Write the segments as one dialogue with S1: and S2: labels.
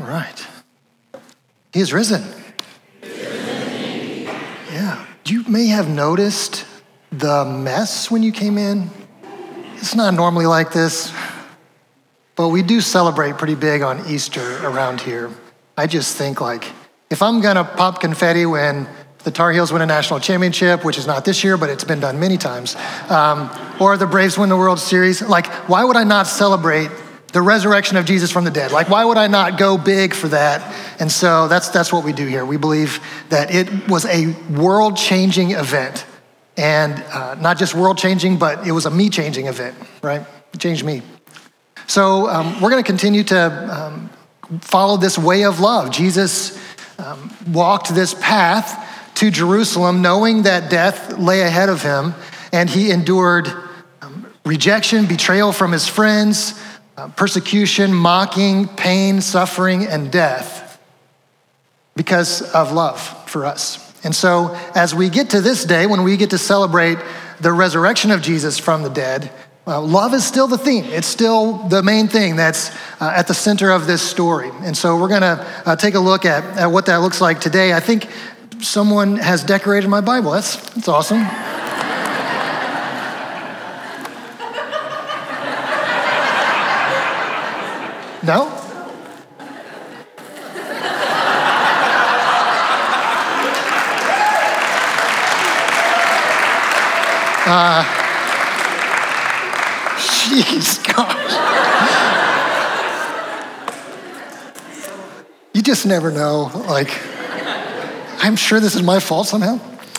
S1: All right. He is risen. Yeah. You may have noticed the mess when you came in. It's not normally like this, but we do celebrate pretty big on Easter around here. I just think like, if I'm gonna pop confetti when the Tar Heels win a national championship, which is not this year, but it's been done many times, or the Braves win the World Series, like, why would I not celebrate the resurrection of Jesus from the dead? Like, why would I not go big for that? And so that's what we do here. We believe that it was a world-changing event. And not just world-changing, but it was a me-changing event, right? It changed me. So we're gonna continue to follow this way of love. Jesus walked this path to Jerusalem knowing that death lay ahead of him, and he endured rejection, betrayal from his friends, persecution, mocking, pain, suffering, and death because of love for us. And so as we get to this day, when we get to celebrate the resurrection of Jesus from the dead, love is still the theme. It's still the main thing that's at the center of this story. And so we're gonna take a look at what that looks like today. I think someone has decorated my Bible. That's awesome. No? Jeez, gosh. You just never know. Like, I'm sure this is my fault somehow.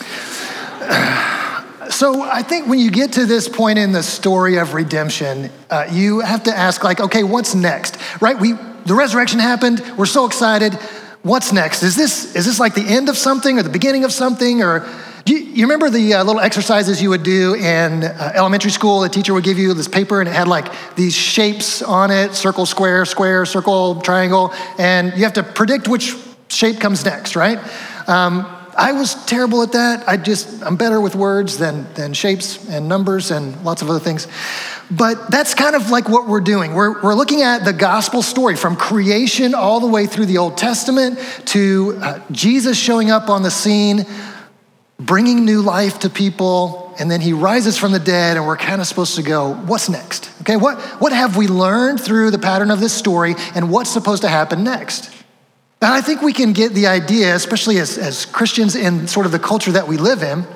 S1: So I think when you get to this point in the story of redemption, you have to ask, like, okay, what's next, right? The resurrection happened. We're so excited. What's next? Is this like the end of something or the beginning of something? Or you remember the little exercises you would do in elementary school? The teacher would give you this paper and it had like these shapes on it: circle, square, square, circle, triangle, and you have to predict which shape comes next, right? I was terrible at that. I'm better with words than shapes and numbers and lots of other things. But that's kind of like what we're doing. We're looking at the gospel story from creation all the way through the Old Testament to Jesus showing up on the scene, bringing new life to people, and then he rises from the dead, and we're kind of supposed to go, what's next? Okay, what have we learned through the pattern of this story, and what's supposed to happen next? And I think we can get the idea, especially as Christians in sort of the culture that we live in,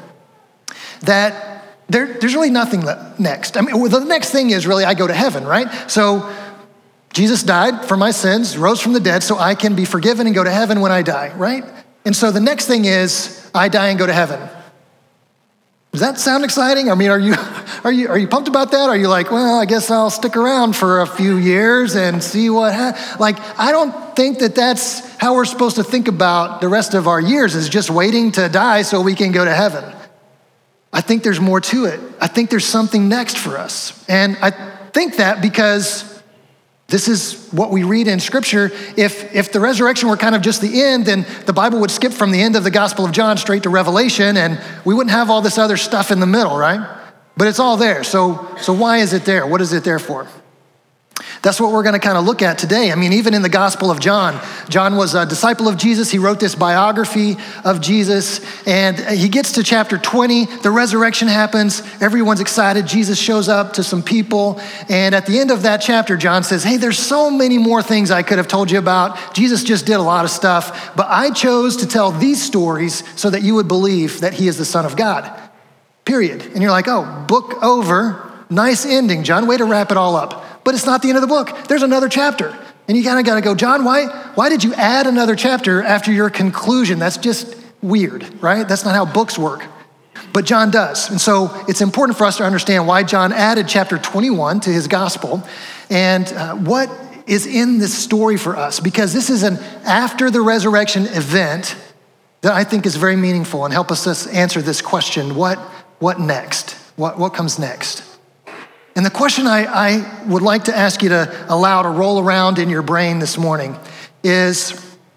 S1: that there's really nothing next. I mean, the next thing is really I go to heaven, right? So Jesus died for my sins, rose from the dead, so I can be forgiven and go to heaven when I die, right? And so the next thing is I die and go to heaven. Does that sound exciting? I mean, are you pumped about that? Are you like, well, I guess I'll stick around for a few years and see what happens? Like, I don't think that that's how we're supposed to think about the rest of our years, is just waiting to die so we can go to heaven. I think there's more to it. I think there's something next for us. And I think that because this is what we read in Scripture. If the resurrection were kind of just the end, then the Bible would skip from the end of the Gospel of John straight to Revelation, and we wouldn't have all this other stuff in the middle, right? But it's all there. So why is it there? What is it there for? That's what we're gonna kind of look at today. I mean, even in the Gospel of John, John was a disciple of Jesus. He wrote this biography of Jesus, and he gets to chapter 20, the resurrection happens, everyone's excited, Jesus shows up to some people, and at the end of that chapter, John says, hey, there's so many more things I could have told you about. Jesus just did a lot of stuff, but I chose to tell these stories so that you would believe that he is the Son of God, period. And you're like, oh, book over, nice ending, John, way to wrap it all up. But it's not the end of the book. There's another chapter. And you kind of got to go, John, why did you add another chapter after your conclusion? That's just weird, right? That's not how books work. But John does. And so it's important for us to understand why John added chapter 21 to his gospel and what is in this story for us. Because this is an after the resurrection event that I think is very meaningful and help us answer this question, what next? What comes next? And the question I would like to ask you to allow to roll around in your brain this morning is,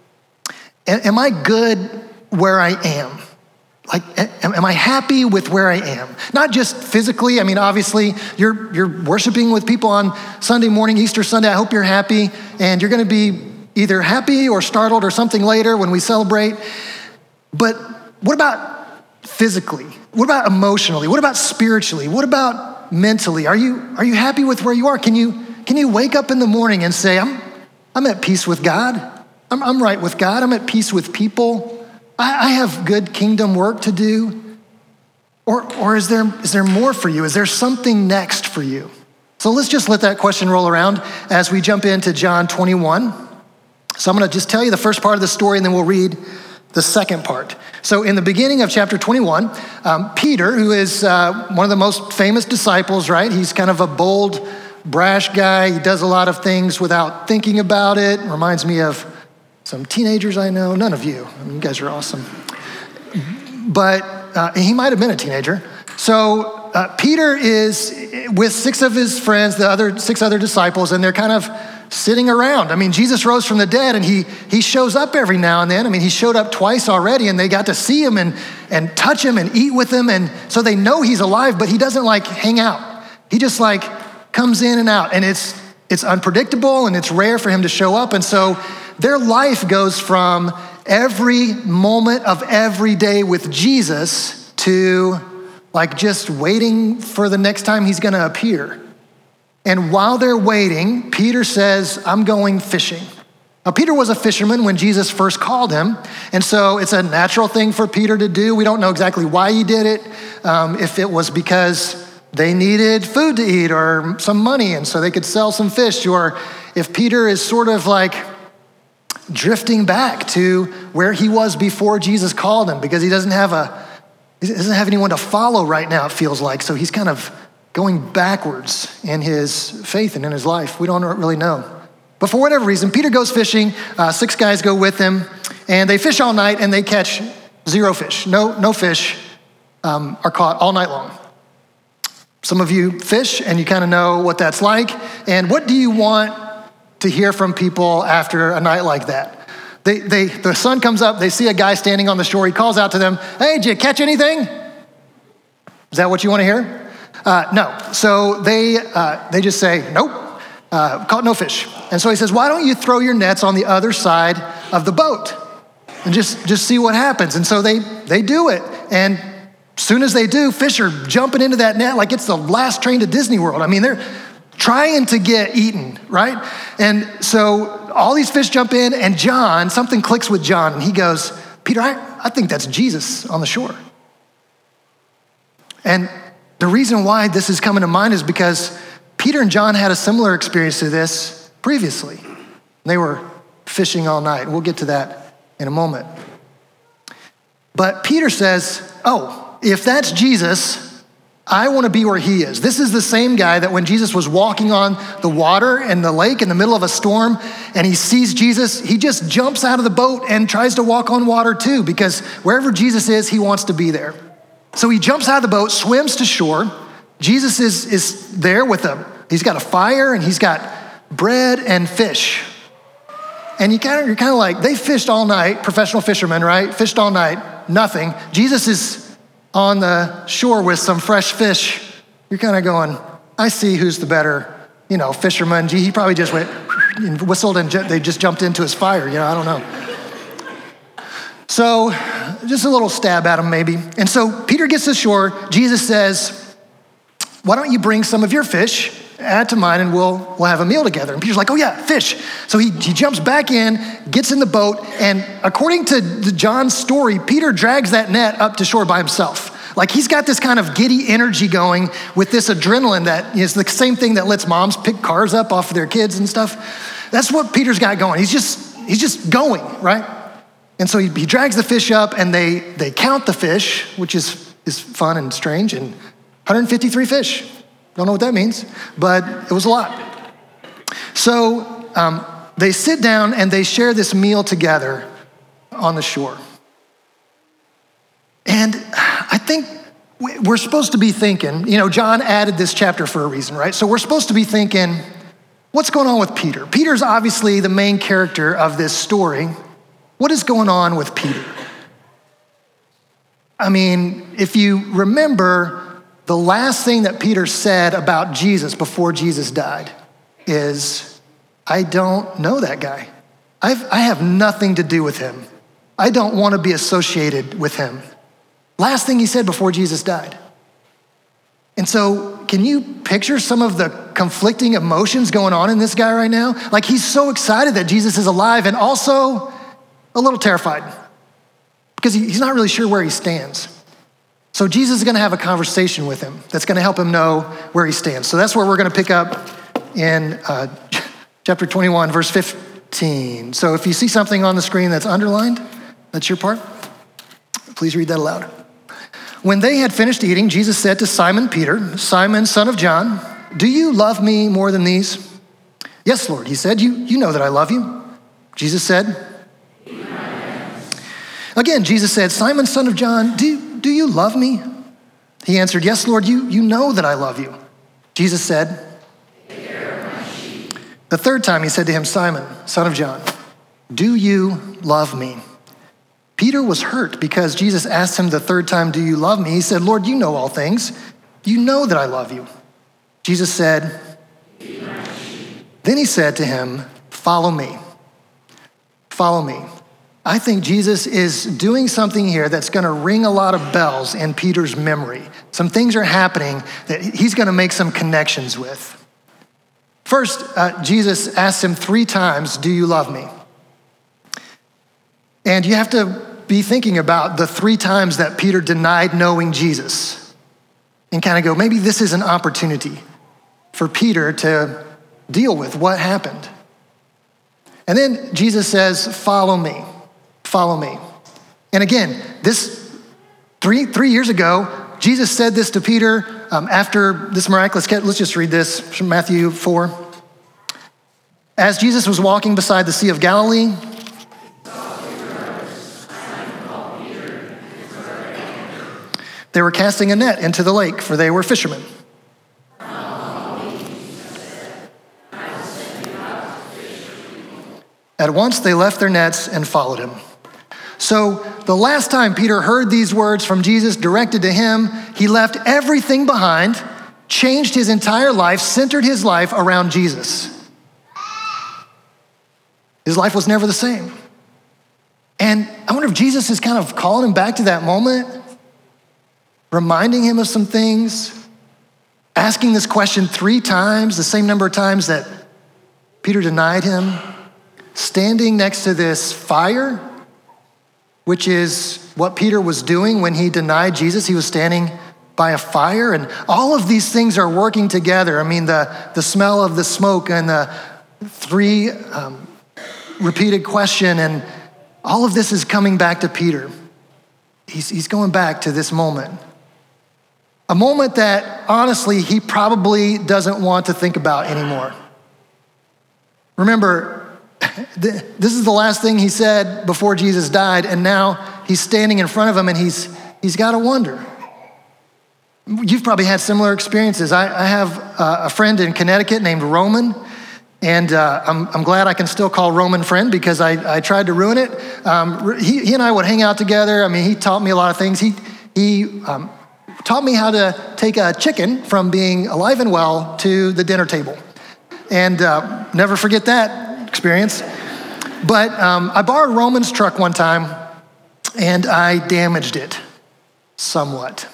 S1: am I good where I am? Like, am I happy with where I am? Not just physically. I mean, obviously, you're worshiping with people on Sunday morning, Easter Sunday. I hope you're happy, and you're going to be either happy or startled or something later when we celebrate. But what about physically? What about emotionally? What about spiritually? What about mentally? Are you happy with where you are? Can you wake up in the morning and say, I'm at peace with God. I'm right with God. I'm at peace with people. I have good kingdom work to do. Or is there more for you? Is there something next for you? So let's just let that question roll around as we jump into John 21. So I'm going to just tell you the first part of the story, and then we'll read the second part. So in the beginning of chapter 21, Peter, who is one of the most famous disciples, right? He's kind of a bold, brash guy. He does a lot of things without thinking about it. Reminds me of some teenagers I know. None of you. I mean, you guys are awesome. But he might have been a teenager. So Peter is with six of his friends, the six other disciples, and they're kind of sitting around. I mean, Jesus rose from the dead, and he shows up every now and then. I mean, he showed up twice already, and they got to see him and touch him and eat with him, and so they know he's alive, but he doesn't like hang out. He just like comes in and out, and it's unpredictable, and it's rare for him to show up, and so their life goes from every moment of every day with Jesus to like just waiting for the next time he's gonna appear. And while they're waiting, Peter says, I'm going fishing. Now, Peter was a fisherman when Jesus first called him, and so it's a natural thing for Peter to do. We don't know exactly why he did it, if it was because they needed food to eat or some money, and so they could sell some fish, or if Peter is sort of like drifting back to where he was before Jesus called him because he doesn't have anyone to follow right now, it feels like. So he's kind of going backwards in his faith and in his life. We don't really know. But for whatever reason, Peter goes fishing. 6 guys go with him, and they fish all night, and they catch 0 fish. No fish are caught all night long. Some of you fish, and you kind of know what that's like. And what do you want to hear from people after a night like that? The sun comes up, they see a guy standing on the shore, he calls out to them, hey, did you catch anything? Is that what you want to hear? No. So they just say, nope, caught no fish. And so he says, why don't you throw your nets on the other side of the boat and just see what happens? And so they do it. And as soon as they do, fish are jumping into that net like it's the last train to Disney World. I mean, they're trying to get eaten, right? And so all these fish jump in, and something clicks with John, and he goes, Peter, I think that's Jesus on the shore. And the reason why this is coming to mind is because Peter and John had a similar experience to this previously. They were fishing all night. We'll get to that in a moment. But Peter says, if that's Jesus, I want to be where he is. This is the same guy that when Jesus was walking on the water in the lake in the middle of a storm and he sees Jesus, he just jumps out of the boat and tries to walk on water too, because wherever Jesus is, he wants to be there. So he jumps out of the boat, swims to shore. Jesus is there with him. He's got a fire and he's got bread and fish. And you're kind of like, they fished all night, professional fishermen, right? Fished all night, nothing. Jesus is on the shore with some fresh fish. You're kind of going, I see who's the better, fisherman. He probably just went and whistled and they just jumped into his fire. I don't know. So just a little stab at him maybe. And so Peter gets to shore. Jesus says, why don't you bring some of your fish, add to mine, and we'll have a meal together. And Peter's like, oh yeah, fish. So he jumps back in, gets in the boat, and according to John's story, Peter drags that net up to shore by himself. Like he's got this kind of giddy energy going with this adrenaline that is the same thing that lets moms pick cars up off of their kids and stuff. That's what Peter's got going. He's just going, right? And so he drags the fish up, and they count the fish, which is fun and strange, and 153 fish. Don't know what that means, but it was a lot. So they sit down and they share this meal together on the shore. And I think we're supposed to be thinking, John added this chapter for a reason, right? So we're supposed to be thinking, what's going on with Peter? Peter's obviously the main character of this story. What is going on with Peter? I mean, if you remember, the last thing that Peter said about Jesus before Jesus died is, I don't know that guy. I have nothing to do with him. I don't want to be associated with him. Last thing he said before Jesus died. And so can you picture some of the conflicting emotions going on in this guy right now? Like he's so excited that Jesus is alive and also a little terrified because he's not really sure where he stands. So Jesus is going to have a conversation with him that's going to help him know where he stands. So that's where we're going to pick up in chapter 21, verse 15. So if you see something on the screen that's underlined, that's your part, please read that aloud. When they had finished eating, Jesus said to Simon Peter, Simon, son of John, do you love me more than these? Yes, Lord, he said, you know that I love you. Jesus said, again, Jesus said, Simon, son of John, do you love me? He answered, yes, Lord, you know that I love you. Jesus said, the third time he said to him, Simon, son of John, do you love me? Peter was hurt because Jesus asked him the third time, do you love me? He said, Lord, you know all things. You know that I love you. Jesus said, then he said to him, follow me. Follow me. I think Jesus is doing something here that's going to ring a lot of bells in Peter's memory. Some things are happening that he's going to make some connections with. First, Jesus asked him 3 times, do you love me? And you have to be thinking about the 3 times that Peter denied knowing Jesus and kind of go, maybe this is an opportunity for Peter to deal with what happened. And then Jesus says, follow me, follow me. And again, this three years ago, Jesus said this to Peter after this miraculous, let's just read this from Matthew 4. As Jesus was walking beside the Sea of Galilee, they were casting a net into the lake, for they were fishermen. At once they left their nets and followed him. So the last time Peter heard these words from Jesus directed to him, he left everything behind, changed his entire life, centered his life around Jesus. His life was never the same. And I wonder if Jesus is kind of calling him back to that moment, reminding him of some things, asking this question 3 times, the same number of times that Peter denied him, standing next to this fire, which is what Peter was doing when he denied Jesus. He was standing by a fire, and all of these things are working together. I mean, the smell of the smoke and the 3 repeated question, and all of this is coming back to Peter. He's going back to this moment. A moment that, honestly, he probably doesn't want to think about anymore. Remember, this is the last thing he said before Jesus died, and now he's standing in front of him, and he's got to wonder. You've probably had similar experiences. I have a friend in Connecticut named Roman, and I'm glad I can still call Roman friend because I tried to ruin it. He and I would hang out together. I mean, he taught me a lot of things. He taught me how to take a chicken from being alive and well to the dinner table. And never forget that experience. But I borrowed Roman's truck one time, and I damaged it somewhat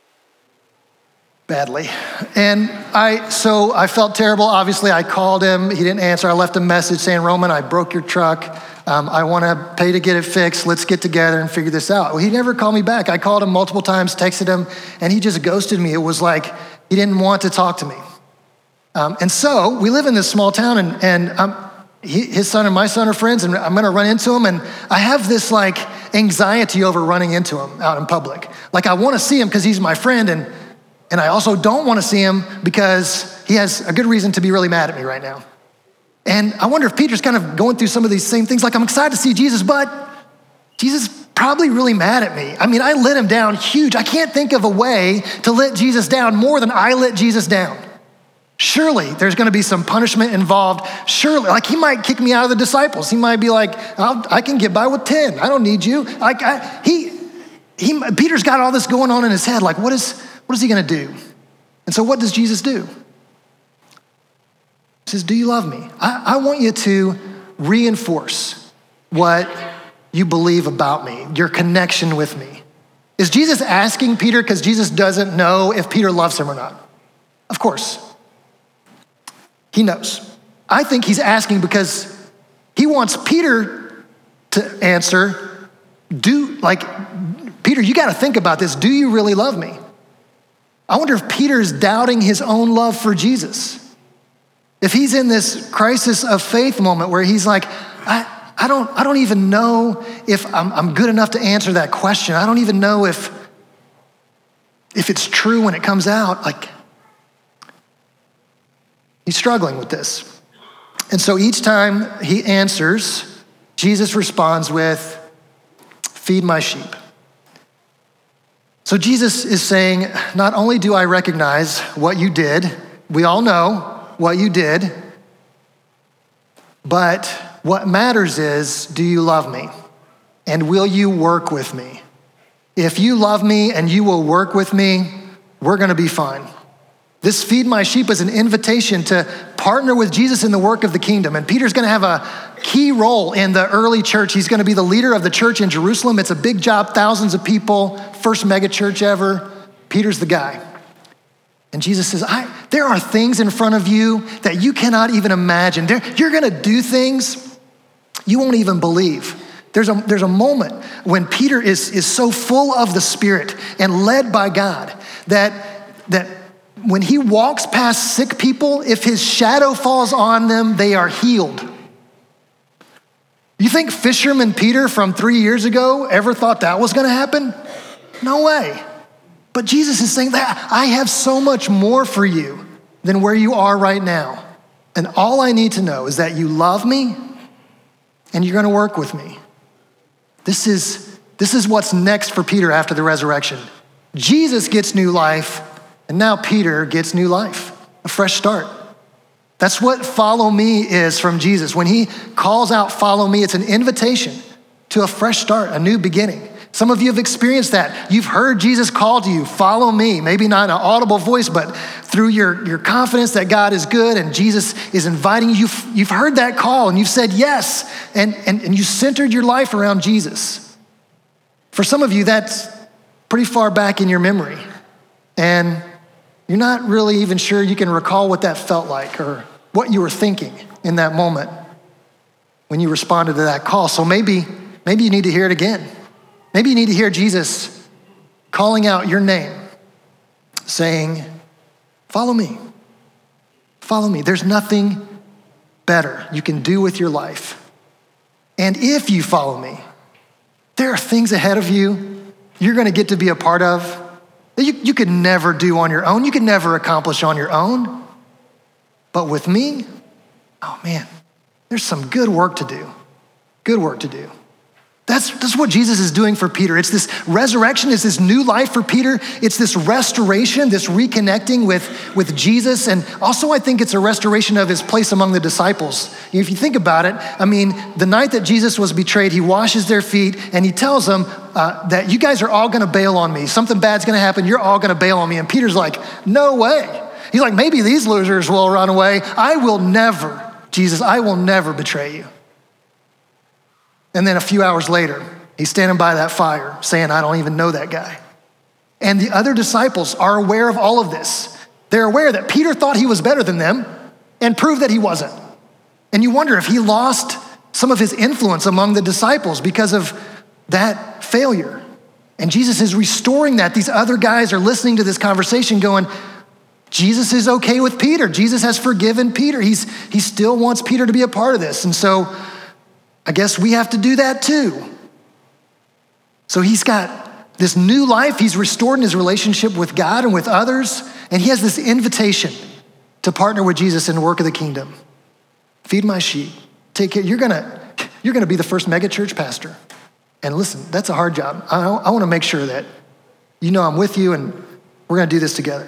S1: badly. And I felt terrible. Obviously, I called him. He didn't answer. I left a message saying, Roman, I broke your truck. I want to pay to get it fixed. Let's get together and figure this out. Well, he never called me back. I called him multiple times, texted him, and he just ghosted me. It was like he didn't want to talk to me. And so we live in this small town, and his son and my son are friends, and I'm going to run into him, and I have this like anxiety over running into him out in public. Like I want to see him because he's my friend, and I also don't want to see him because he has a good reason to be really mad at me right now. And I wonder if Peter's kind of going through some of these same things. Like, I'm excited to see Jesus, but Jesus is probably really mad at me. I mean, I let him down huge. I can't think of a way to let Jesus down more than I let Jesus down. Surely there's going to be some punishment involved. Surely, like he might kick me out of the disciples. He might be like, I can get by with 10. I don't need you. Like Peter's got all this going on in his head. Like, what is he going to do? And so what does Jesus do? He says, do you love me? I want you to reinforce what you believe about me, your connection with me. Is Jesus asking Peter because Jesus doesn't know if Peter loves him or not? Of course. He knows. I think he's asking because he wants Peter to answer, Peter, you got to think about this. Do you really love me? I wonder if Peter's doubting his own love for Jesus. If he's in this crisis of faith moment where he's like, I don't even know if I'm good enough to answer that question. I don't even know if it's true when it comes out. Like, he's struggling with this. And so each time he answers, Jesus responds with, feed my sheep. So Jesus is saying, not only do I recognize what you did, we all know what you did, but what matters is, do you love me? And will you work with me? If you love me and you will work with me, we're gonna be fine. This feed my sheep is an invitation to partner with Jesus in the work of the kingdom. And Peter's gonna have a key role in the early church. He's gonna be the leader of the church in Jerusalem. It's a big job, thousands of people, first mega church ever. Peter's the guy. And Jesus says, there are things in front of you that you cannot even imagine. You're gonna do things you won't even believe. There's a moment when Peter is so full of the Spirit and led by God that when he walks past sick people, if his shadow falls on them, they are healed. You think fisherman Peter from 3 years ago ever thought that was gonna happen? No way. But Jesus is saying that I have so much more for you than where you are right now. And all I need to know is that you love me and you're gonna work with me. This is what's next for Peter after the resurrection. Jesus gets new life, and now Peter gets new life, a fresh start. That's what follow me is from Jesus. When he calls out follow me, it's an invitation to a fresh start, a new beginning. Some of you have experienced that. You've heard Jesus call to you, follow me. Maybe not in an audible voice, but through your confidence that God is good and Jesus is inviting you. You've heard that call and you've said yes, and you centered your life around Jesus. For some of you, that's pretty far back in your memory. And you're not really even sure you can recall what that felt like or what you were thinking in that moment when you responded to that call. So maybe you need to hear it again. Maybe you need to hear Jesus calling out your name, saying, follow me, follow me. There's nothing better you can do with your life. And if you follow me, there are things ahead of you you're gonna get to be a part of that you could never do on your own. You could never accomplish on your own. But with me, oh man, there's some good work to do. Good work to do. That's what Jesus is doing for Peter. It's this resurrection, it's this new life for Peter. It's this restoration, this reconnecting with Jesus. And also I think it's a restoration of his place among the disciples. If you think about it, I mean, the night that Jesus was betrayed, he washes their feet and he tells them that you guys are all gonna bail on me. Something bad's gonna happen, you're all gonna bail on me. And Peter's like, no way. He's like, maybe these losers will run away. I will never betray you. And then a few hours later, he's standing by that fire saying, I don't even know that guy. And the other disciples are aware of all of this. They're aware that Peter thought he was better than them and proved that he wasn't. And you wonder if he lost some of his influence among the disciples because of that failure. And Jesus is restoring that. These other guys are listening to this conversation going, Jesus is okay with Peter. Jesus has forgiven Peter. He still wants Peter to be a part of this. And so I guess we have to do that too. So he's got this new life. He's restored in his relationship with God and with others. And he has this invitation to partner with Jesus in the work of the kingdom. Feed my sheep. Take care. You're gonna be the first mega church pastor. And listen, that's a hard job. I wanna make sure that you know I'm with you and we're gonna do this together.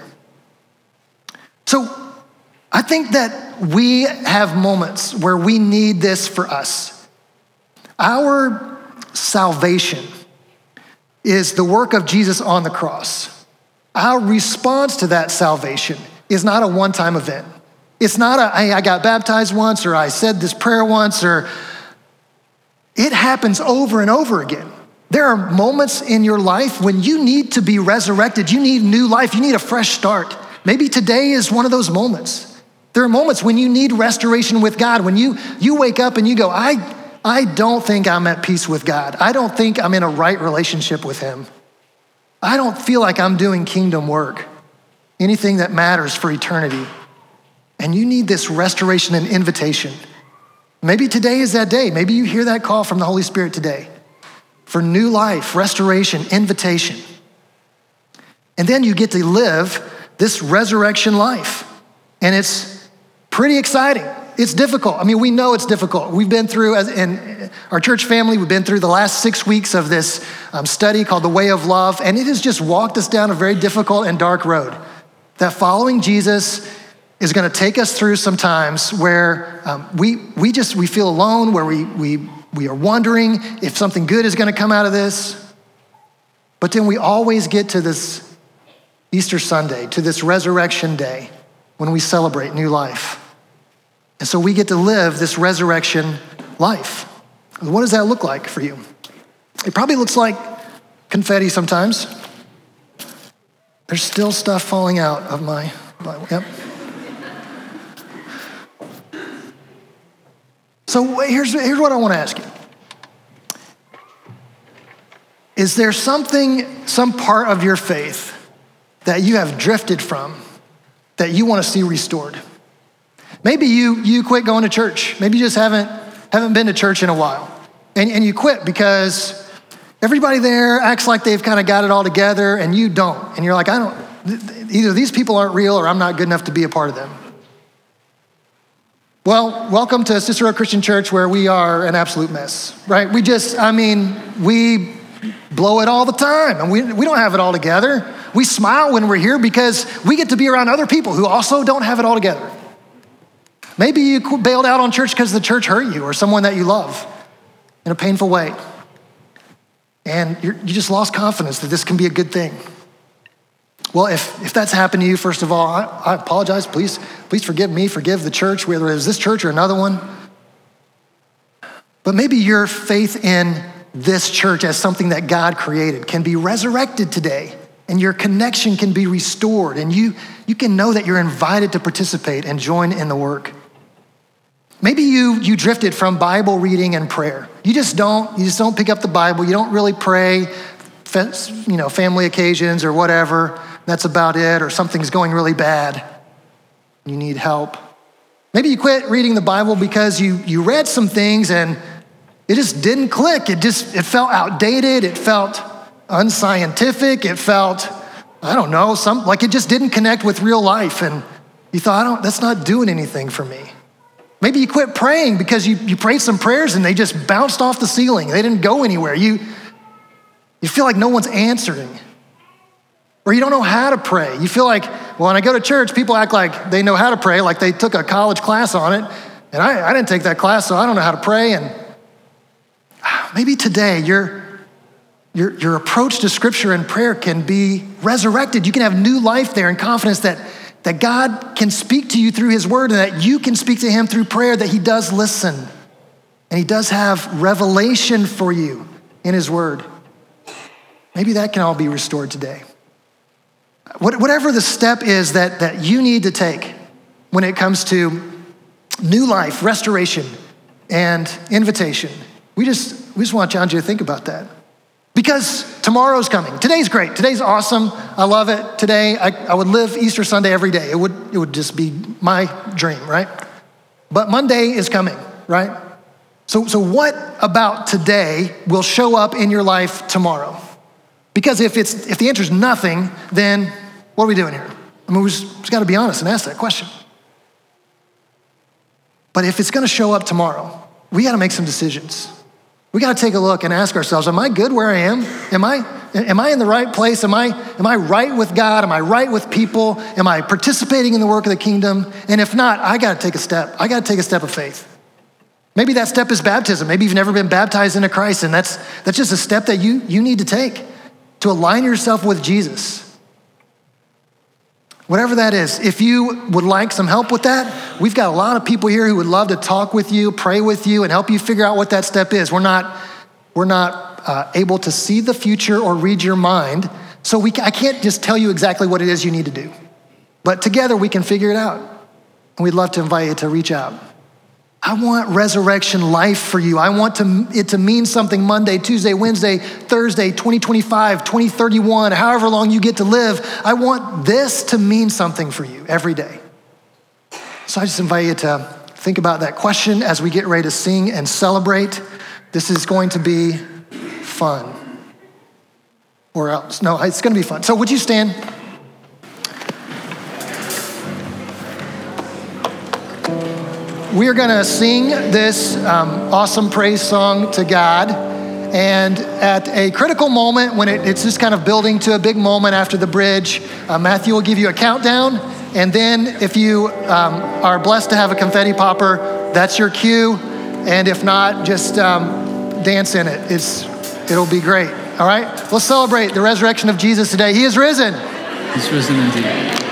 S1: So I think that we have moments where we need this for us. Our salvation is the work of Jesus on the cross. Our response to that salvation is not a one-time event. It's not hey, I got baptized once or I said this prayer once or it happens over and over again. There are moments in your life when you need to be resurrected. You need new life. You need a fresh start. Maybe today is one of those moments. There are moments when you need restoration with God, when you wake up and you go, I don't think I'm at peace with God. I don't think I'm in a right relationship with him. I don't feel like I'm doing kingdom work, anything that matters for eternity. And you need this restoration and invitation. Maybe today is that day. Maybe you hear that call from the Holy Spirit today for new life, restoration, invitation. And then you get to live this resurrection life. And it's pretty exciting. It's difficult. I mean, we know it's difficult. We've been through, in our church family, we've been through the last 6 weeks of this study called The Way of Love, and it has just walked us down a very difficult and dark road. That following Jesus is going to take us through some times where we feel alone, where we are wondering if something good is going to come out of this. But then we always get to this Easter Sunday, to this resurrection day, when we celebrate new life. And so we get to live this resurrection life. What does that look like for you? It probably looks like confetti sometimes. There's still stuff falling out of my Bible. Yep. So here's what I want to ask you. Is there some part of your faith that you have drifted from that you want to see restored? Maybe you quit going to church. Maybe you just haven't been to church in a while. And you quit because everybody there acts like they've kind of got it all together and you don't. And you're like, either these people aren't real or I'm not good enough to be a part of them. Well, welcome to Cicero Christian Church, where we are an absolute mess, right? We blow it all the time, and we don't have it all together. We smile when we're here because we get to be around other people who also don't have it all together. Maybe you bailed out on church because the church hurt you or someone that you love in a painful way. And you just lost confidence that this can be a good thing. Well, if that's happened to you, first of all, I apologize. Please forgive me, forgive the church, whether it was this church or another one. But maybe your faith in this church as something that God created can be resurrected today, and your connection can be restored, and you can know that you're invited to participate and join in the work. Maybe you drifted from Bible reading and prayer. You just don't pick up the Bible. You don't really pray, family occasions or whatever. That's about it, or something's going really bad. You need help. Maybe you quit reading the Bible because you read some things and it just didn't click. It felt outdated. It felt unscientific. It felt, I don't know, like it just didn't connect with real life. And you thought, that's not doing anything for me. Maybe you quit praying because you prayed some prayers and they just bounced off the ceiling. They didn't go anywhere. You feel like no one's answering. Or you don't know how to pray. You feel like, well, when I go to church, people act like they know how to pray, like they took a college class on it. And I didn't take that class, so I don't know how to pray. And maybe today your approach to scripture and prayer can be resurrected. You can have new life there and confidence that God can speak to you through his word and that you can speak to him through prayer, that he does listen. And he does have revelation for you in his word. Maybe that can all be restored today. Whatever the step is that you need to take when it comes to new life, restoration, and invitation, we just want to challenge you to think about that. Because tomorrow's coming. Today's great. Today's awesome. I love it. Today, I would live Easter Sunday every day. It would just be my dream, right? But Monday is coming, right? So what about today will show up in your life tomorrow? Because if the answer is nothing, then what are we doing here? I mean, we just got to be honest and ask that question. But if it's going to show up tomorrow, we got to make some decisions. We got to take a look and ask ourselves, am I good where I am? Am I in the right place? Am I right with God? Am I right with people? Am I participating in the work of the kingdom? And if not, I got to take a step. I got to take a step of faith. Maybe that step is baptism. Maybe you've never been baptized into Christ, and that's just a step that you need to take to align yourself with Jesus. Whatever that is, if you would like some help with that, we've got a lot of people here who would love to talk with you, pray with you, and help you figure out what that step is. We're not We're not able to see the future or read your mind. So I can't just tell you exactly what it is you need to do. But together we can figure it out. And we'd love to invite you to reach out. I want resurrection life for you. I want it to mean something Monday, Tuesday, Wednesday, Thursday, 2025, 2031, however long you get to live. I want this to mean something for you every day. So I just invite you to think about that question as we get ready to sing and celebrate. This is going to be fun. Or else, no, it's going to be fun. So would you stand? We are going to sing this awesome praise song to God. And at a critical moment, when it's just kind of building to a big moment after the bridge, Matthew will give you a countdown. And then if you are blessed to have a confetti popper, that's your cue. And if not, just dance in it. It'll be great. All right? Let's celebrate the resurrection of Jesus today. He is risen.
S2: He's risen indeed.